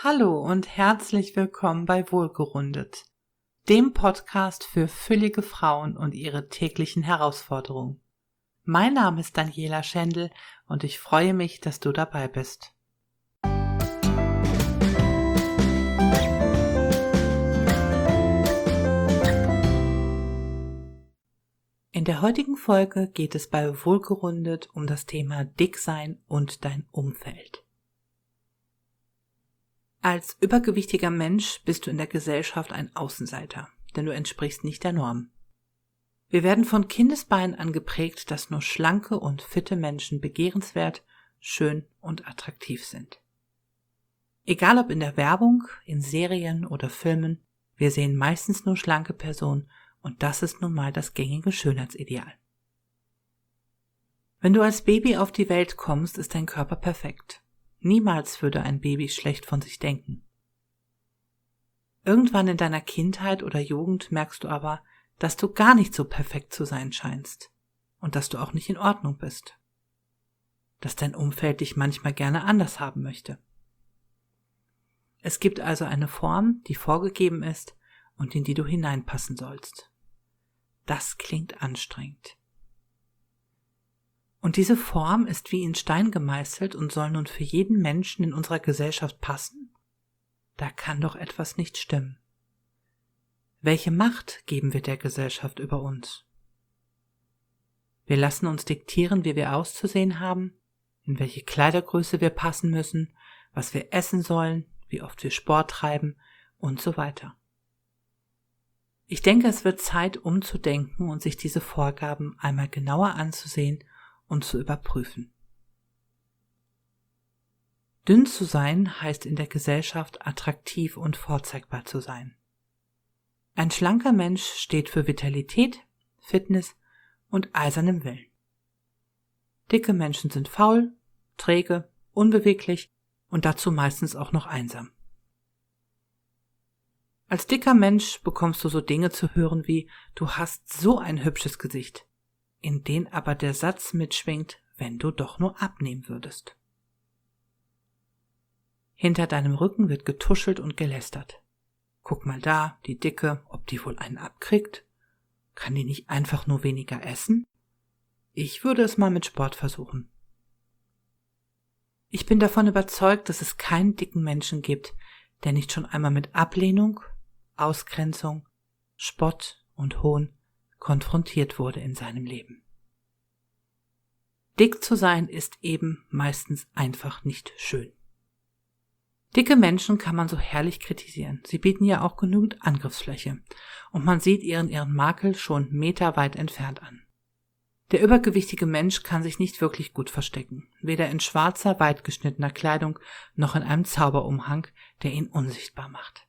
Hallo und herzlich willkommen bei Wohlgerundet, dem Podcast für füllige Frauen und ihre täglichen Herausforderungen. Mein Name ist Daniela Schendl und ich freue mich, dass du dabei bist. In der heutigen Folge geht es bei Wohlgerundet um das Thema Dicksein und dein Umfeld. Als übergewichtiger Mensch bist du in der Gesellschaft ein Außenseiter, denn du entsprichst nicht der Norm. Wir werden von Kindesbeinen an geprägt, dass nur schlanke und fitte Menschen begehrenswert, schön und attraktiv sind. Egal ob in der Werbung, in Serien oder Filmen, wir sehen meistens nur schlanke Personen und das ist nun mal das gängige Schönheitsideal. Wenn du als Baby auf die Welt kommst, ist dein Körper perfekt. Niemals würde ein Baby schlecht von sich denken. Irgendwann in deiner Kindheit oder Jugend merkst du aber, dass du gar nicht so perfekt zu sein scheinst und dass du auch nicht in Ordnung bist. Dass dein Umfeld dich manchmal gerne anders haben möchte. Es gibt also eine Form, die vorgegeben ist und in die du hineinpassen sollst. Das klingt anstrengend. Und diese Form ist wie in Stein gemeißelt und soll nun für jeden Menschen in unserer Gesellschaft passen? Da kann doch etwas nicht stimmen. Welche Macht geben wir der Gesellschaft über uns? Wir lassen uns diktieren, wie wir auszusehen haben, in welche Kleidergröße wir passen müssen, was wir essen sollen, wie oft wir Sport treiben und so weiter. Ich denke, es wird Zeit, umzudenken und sich diese Vorgaben einmal genauer anzusehen und zu überprüfen. Dünn zu sein heißt in der Gesellschaft attraktiv und vorzeigbar zu sein. Ein schlanker Mensch steht für Vitalität, Fitness und eisernem Willen. Dicke Menschen sind faul, träge, unbeweglich und dazu meistens auch noch einsam. Als dicker Mensch bekommst du so Dinge zu hören wie: Du hast so ein hübsches Gesicht, in den aber der Satz mitschwingt: wenn du doch nur abnehmen würdest. Hinter deinem Rücken wird getuschelt und gelästert. Guck mal da, die Dicke, ob die wohl einen abkriegt? Kann die nicht einfach nur weniger essen? Ich würde es mal mit Sport versuchen. Ich bin davon überzeugt, dass es keinen dicken Menschen gibt, der nicht schon einmal mit Ablehnung, Ausgrenzung, Spott und Hohn konfrontiert wurde in seinem Leben. Dick zu sein ist eben meistens einfach nicht schön. Dicke Menschen kann man so herrlich kritisieren. Sie bieten ja auch genügend Angriffsfläche und man sieht ihren Makel schon meterweit entfernt an. Der übergewichtige Mensch kann sich nicht wirklich gut verstecken, weder in schwarzer, weit geschnittener Kleidung noch in einem Zauberumhang, der ihn unsichtbar macht.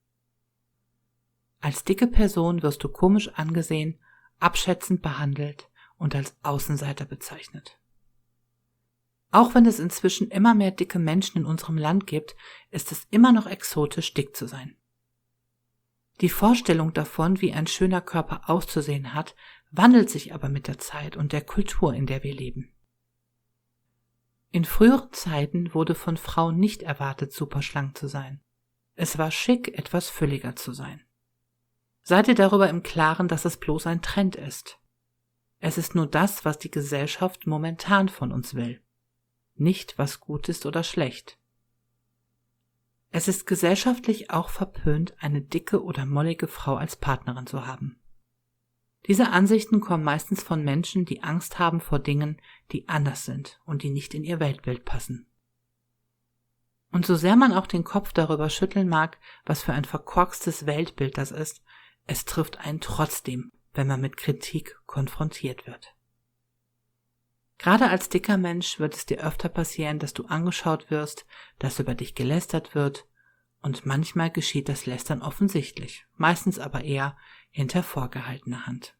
Als dicke Person wirst du komisch angesehen, abschätzend behandelt und als Außenseiter bezeichnet. Auch wenn es inzwischen immer mehr dicke Menschen in unserem Land gibt, ist es immer noch exotisch, dick zu sein. Die Vorstellung davon, wie ein schöner Körper auszusehen hat, wandelt sich aber mit der Zeit und der Kultur, in der wir leben. In früheren Zeiten wurde von Frauen nicht erwartet, superschlank zu sein. Es war schick, etwas fülliger zu sein. Seid ihr darüber im Klaren, dass es bloß ein Trend ist? Es ist nur das, was die Gesellschaft momentan von uns will. Nicht, was gut ist oder schlecht. Es ist gesellschaftlich auch verpönt, eine dicke oder mollige Frau als Partnerin zu haben. Diese Ansichten kommen meistens von Menschen, die Angst haben vor Dingen, die anders sind und die nicht in ihr Weltbild passen. Und so sehr man auch den Kopf darüber schütteln mag, was für ein verkorkstes Weltbild das ist, es trifft einen trotzdem, wenn man mit Kritik konfrontiert wird. Gerade als dicker Mensch wird es dir öfter passieren, dass du angeschaut wirst, dass über dich gelästert wird und manchmal geschieht das Lästern offensichtlich, meistens aber eher hinter vorgehaltener Hand.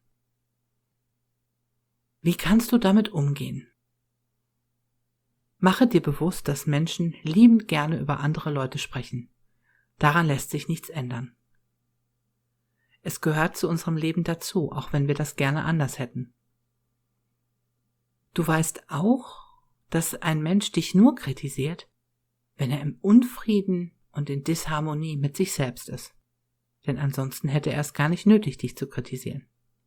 Wie kannst du damit umgehen? Mache dir bewusst, dass Menschen liebend gerne über andere Leute sprechen. Daran lässt sich nichts ändern. Es gehört zu unserem Leben dazu, auch wenn wir das gerne anders hätten. Du weißt auch, dass ein Mensch dich nur kritisiert, wenn er im Unfrieden und in Disharmonie mit sich selbst ist. Denn ansonsten hätte er es gar nicht nötig, dich zu kritisieren.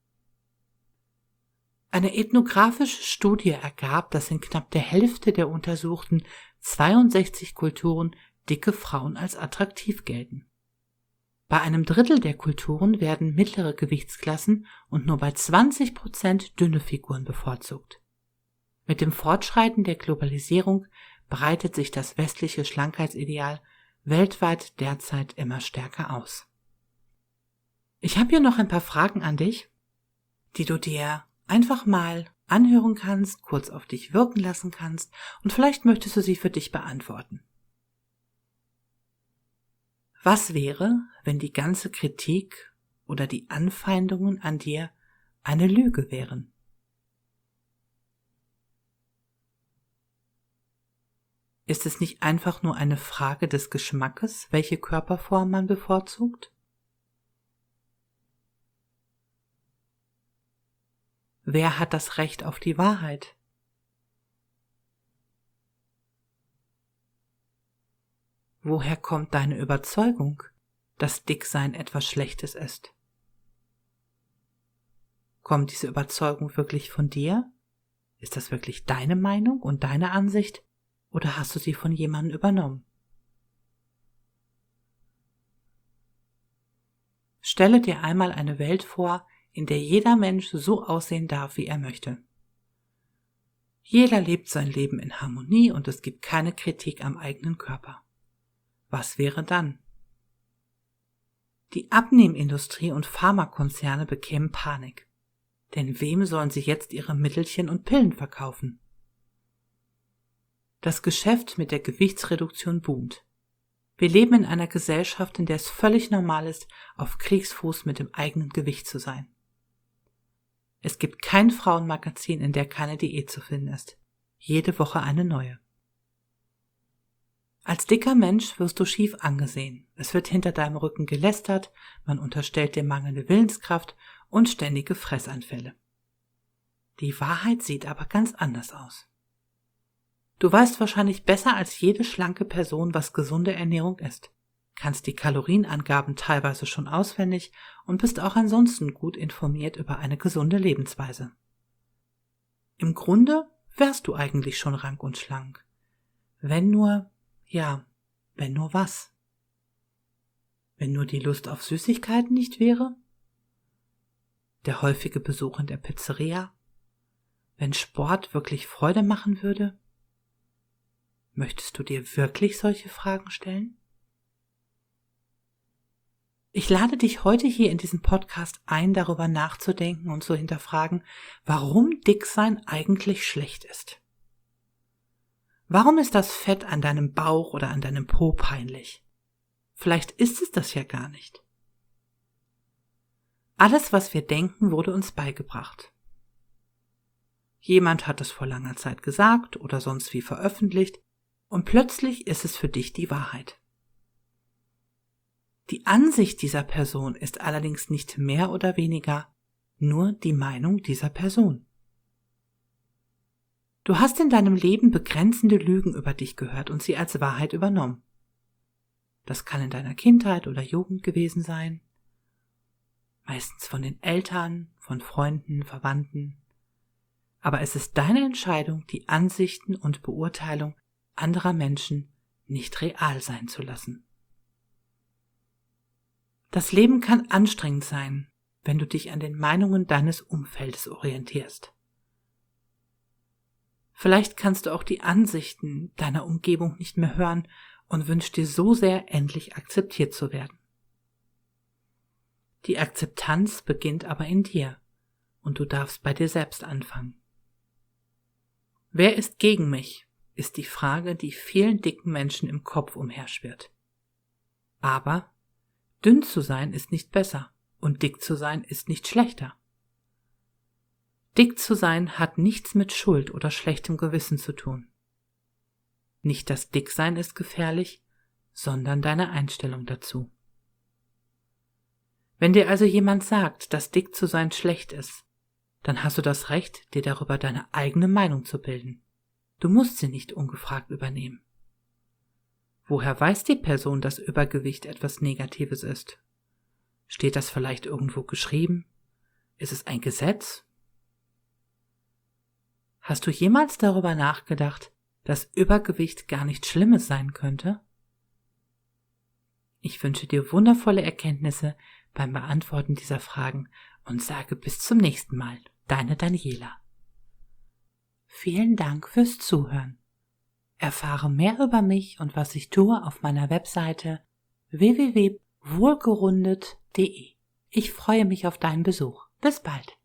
Eine ethnografische Studie ergab, dass in knapp der Hälfte der untersuchten 62 Kulturen dicke Frauen als attraktiv gelten. Bei einem Drittel der Kulturen werden mittlere Gewichtsklassen und nur bei 20% dünne Figuren bevorzugt. Mit dem Fortschreiten der Globalisierung breitet sich das westliche Schlankheitsideal weltweit derzeit immer stärker aus. Ich habe hier noch ein paar Fragen an dich, die du dir einfach mal anhören kannst, kurz auf dich wirken lassen kannst und vielleicht möchtest du sie für dich beantworten. Was wäre, wenn die ganze Kritik oder die Anfeindungen an dir eine Lüge wären? Ist es nicht einfach nur eine Frage des Geschmackes, welche Körperform man bevorzugt? Wer hat das Recht auf die Wahrheit? Woher kommt deine Überzeugung, dass Dicksein etwas Schlechtes ist? Kommt diese Überzeugung wirklich von dir? Ist das wirklich deine Meinung und deine Ansicht oder hast du sie von jemandem übernommen? Stelle dir einmal eine Welt vor, in der jeder Mensch so aussehen darf, wie er möchte. Jeder lebt sein Leben in Harmonie und es gibt keine Kritik am eigenen Körper. Was wäre dann? Die Abnehmindustrie und Pharmakonzerne bekämen Panik. Denn wem sollen sie jetzt ihre Mittelchen und Pillen verkaufen? Das Geschäft mit der Gewichtsreduktion boomt. Wir leben in einer Gesellschaft, in der es völlig normal ist, auf Kriegsfuß mit dem eigenen Gewicht zu sein. Es gibt kein Frauenmagazin, in der keine Diät zu finden ist. Jede Woche eine neue. Als dicker Mensch wirst du schief angesehen. Es wird hinter deinem Rücken gelästert, man unterstellt dir mangelnde Willenskraft und ständige Fressanfälle. Die Wahrheit sieht aber ganz anders aus. Du weißt wahrscheinlich besser als jede schlanke Person, was gesunde Ernährung ist, kannst die Kalorienangaben teilweise schon auswendig und bist auch ansonsten gut informiert über eine gesunde Lebensweise. Im Grunde wärst du eigentlich schon rank und schlank. Wenn nur was? Wenn nur die Lust auf Süßigkeiten nicht wäre? Der häufige Besuch in der Pizzeria? Wenn Sport wirklich Freude machen würde? Möchtest du dir wirklich solche Fragen stellen? Ich lade dich heute hier in diesem Podcast ein, darüber nachzudenken und zu hinterfragen, warum Dicksein eigentlich schlecht ist. Warum ist das Fett an deinem Bauch oder an deinem Po peinlich? Vielleicht ist es das ja gar nicht. Alles, was wir denken, wurde uns beigebracht. Jemand hat es vor langer Zeit gesagt oder sonst wie veröffentlicht und plötzlich ist es für dich die Wahrheit. Die Ansicht dieser Person ist allerdings nicht mehr oder weniger nur die Meinung dieser Person. Du hast in deinem Leben begrenzende Lügen über dich gehört und sie als Wahrheit übernommen. Das kann in deiner Kindheit oder Jugend gewesen sein, meistens von den Eltern, von Freunden, Verwandten. Aber es ist deine Entscheidung, die Ansichten und Beurteilung anderer Menschen nicht real sein zu lassen. Das Leben kann anstrengend sein, wenn du dich an den Meinungen deines Umfeldes orientierst. Vielleicht kannst du auch die Ansichten deiner Umgebung nicht mehr hören und wünschst dir so sehr, endlich akzeptiert zu werden. Die Akzeptanz beginnt aber in dir und du darfst bei dir selbst anfangen. Wer ist gegen mich, ist die Frage, die vielen dicken Menschen im Kopf umherschwirrt. Aber dünn zu sein ist nicht besser und dick zu sein ist nicht schlechter. Dick zu sein hat nichts mit Schuld oder schlechtem Gewissen zu tun. Nicht das Dicksein ist gefährlich, sondern deine Einstellung dazu. Wenn dir also jemand sagt, dass dick zu sein schlecht ist, dann hast du das Recht, dir darüber deine eigene Meinung zu bilden. Du musst sie nicht ungefragt übernehmen. Woher weiß die Person, dass Übergewicht etwas Negatives ist? Steht das vielleicht irgendwo geschrieben? Ist es ein Gesetz? Hast du jemals darüber nachgedacht, dass Übergewicht gar nichts Schlimmes sein könnte? Ich wünsche dir wundervolle Erkenntnisse beim Beantworten dieser Fragen und sage bis zum nächsten Mal. Deine Daniela. Vielen Dank fürs Zuhören. Erfahre mehr über mich und was ich tue auf meiner Webseite www.wohlgerundet.de. Ich freue mich auf deinen Besuch. Bis bald.